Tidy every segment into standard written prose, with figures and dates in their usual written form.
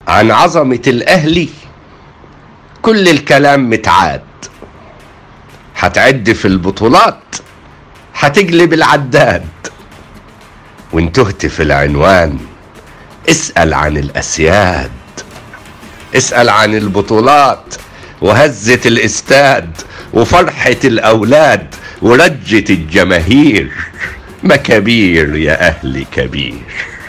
عن عظمة الأهلي كل الكلام متعاد. هتعد في البطولات هتجلب العداد، وانتهت في العنوان اسأل عن الأسياد. اسأل عن البطولات وهزة الاستاد وفرحة الأولاد ورجة الجماهير. ما كبير يا أهلي كبير.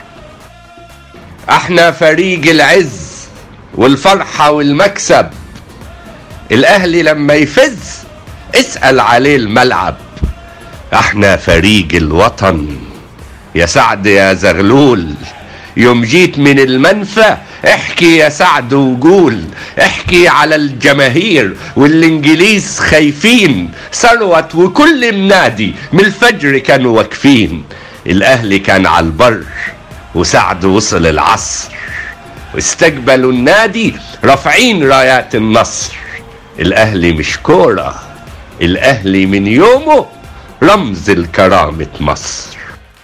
احنا فريق العز والفرحة والمكسب. الأهلي لما يفز اسأل عليه الملعب. احنا فريق الوطن يا سعد يا زغلول. يوم جيت من المنفى احكي يا سعد وقول. احكي على الجماهير والانجليز خايفين. ثروت وكل منادي من الفجر كانوا واقفين. الاهلي كان على البر وسعد وصل العصر، واستقبلوا النادي رافعين رايات النصر. الاهلي مش كورة، الاهلي من يومه رمز الكرامة مصر.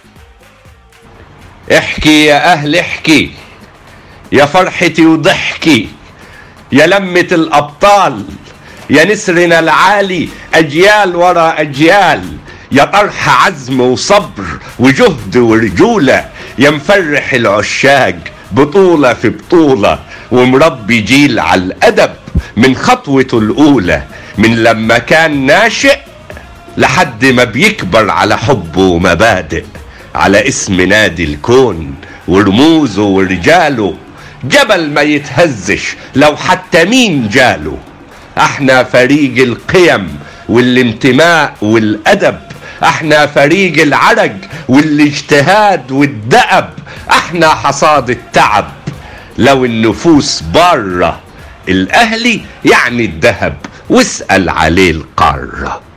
احكي يا اهل احكي يا فرحتي وضحكي يا لمة الابطال يا نسرنا العالي اجيال ورا اجيال. يا طرح عزم وصبر وجهد ورجولة يا مفرح العشاق بطولة في بطولة ومربي جيل على الأدب من خطوته الأولى. من لما كان ناشئ لحد ما بيكبر على حبه ومبادئ. على اسم نادي الكون ورموزه ورجاله جبل ما يتهزش لو حتى مين جاله. احنا فريق القيم والانتماء والأدب. احنا فريق العرق والاجتهاد والدأب. احنا حصاد التعب لو النفوس بارة. الاهلي يعني الذهب واسأل عليه القارة.